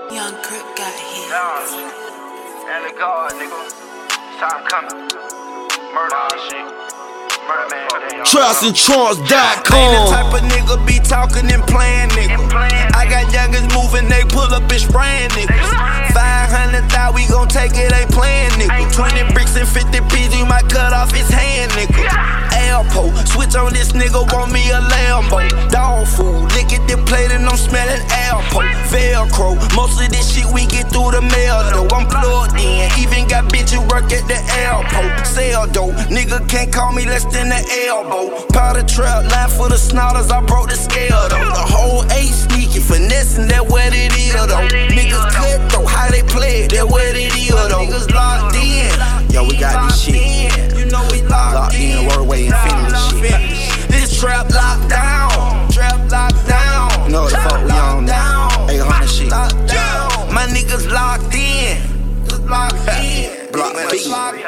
Young Crip got hit. And the guard, nigga. Time coming. Murder all shit. Murder man. TrustandCharles.com. Ain't the type of nigga be talking and playing, nigga. I got youngers moving, they pull up and spraying, niggas. 500,000, we gon' take it, ain't playing, nigga. 20 bricks and 50 P's, you might cut off his hand, nigga. Alpo, switch on this nigga, want me a Lambo. Dog food, lick at the plate and I'm smelling Alpo. Velcro, most of this shit we get through the mail, though. I'm plugged in, even got bitches work at the Alpo. Sell dough, nigga can't call me less than the elbow. Powder trap, line for the snotters, I broke the scale, though. The whole ain't sneaky, finessing, that what it is, though. Niggas cut though, how they play it, that what it is, though. Niggas locked in, yo, we got this shit. You know we locked in, Wordway Infinity shit. This trap locked down, trap locked down. You know what the fuck we on now, 800 shit. My niggas locked in, locked in. Block B,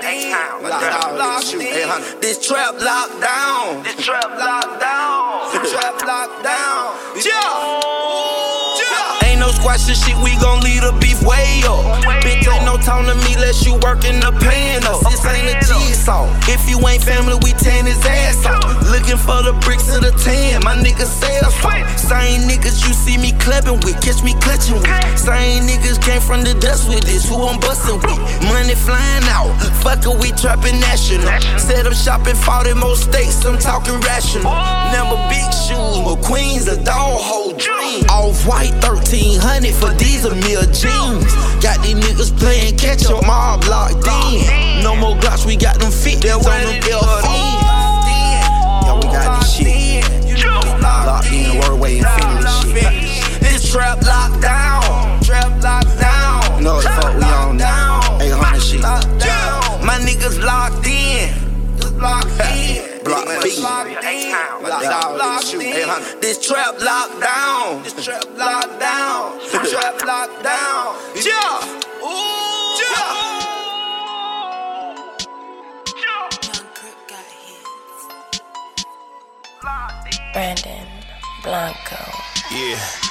this trap locked down, this trap locked down, this trap locked down. Ain't no squashing shit, we gon' leave the beef way up. Bitch, ain't no time to me unless you workin' the pan up. This ain't a G-saw. If you ain't family, we tan his ass off. Looking for the bricks of the tan, my niggas sell so. Same niggas you see me clubbing with, catch me clutching with. Same niggas came from the dust with this, who I'm bustin' with. Money flying out, fuck it, we trappin' national. Set up shopping, fought in most states, I'm talking rational. Never big shoes, but Queens a dog whole dream. Off-white 1300 for these a meal jeans. Got these niggas playing catch up, mob locked in. No more Glocks, we got them fit on them Delphines. Yo, we got this shit. Locked in, Wordway Infinity shit. This trap locked down, trap locked down. You know what the fuck we on now, 800 shit. My niggas locked in, locked in. Block B, this trap locked down, this trap locked down, this trap locked down. Young Crip got hit. Brandon Blanco. Yeah.